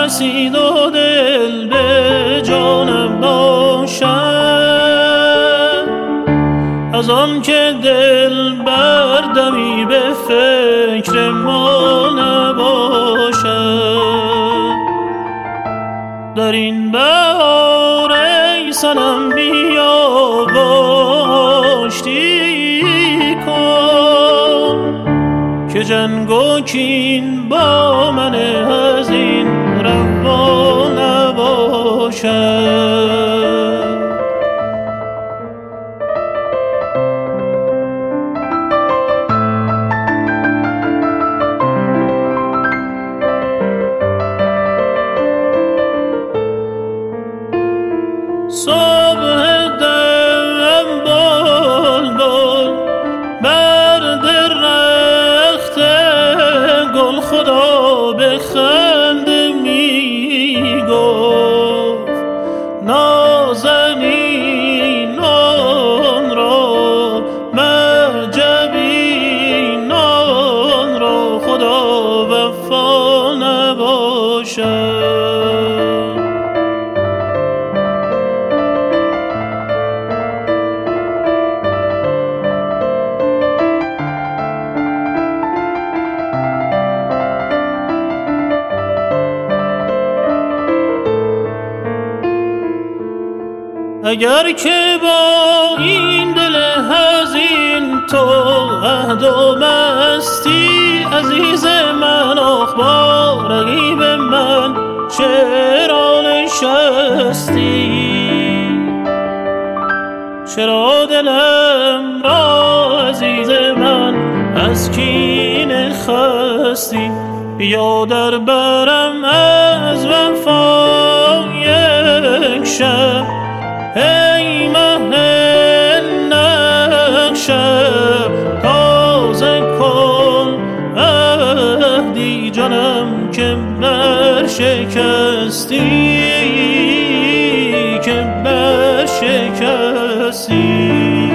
رسید و دل به جانم باشد، از آن که دل بردمی به فکر ما نباشد. در این بهار ای صنم بیا و آشتی کن، که جنگ و کین با من از این روا نباشد. صبح دم بلبل بر درخت گل خدا به خنده می گفت، نازنینان را معجبینان را خدا وفا نباشد. اگر که با این دل حزین تو عهد و مستی، عزیز من آخ با رقیب من چرا نشستی؟ چرا دلم را عزیز من از کینه خستی؟ بیا در برم از وفا یک شب، ای مه نقشم تازه کن عهدی جانم که برشکستی، که برشکستی.